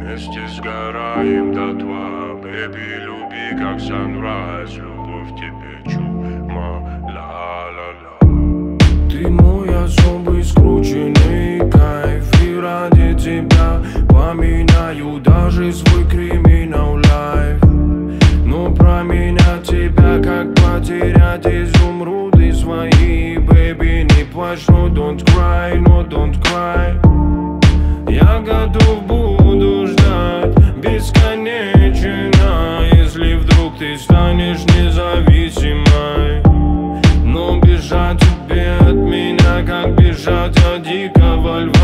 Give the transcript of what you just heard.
Вместе сгораем дотла, baby, люби как sunrise. Любовь тебе чума, ла-ла-ла. Ты мой особый скрученный кайф, и ради тебя поменяю даже свой криминал лайф. Но променять тебя, как потерять изумруды свои. Baby, не плачь, но don't cry, но don't cry. Я готов буду ждать бесконечно, если вдруг ты станешь независимой. Но бежать тебе от меня, как бежать от дикого льва.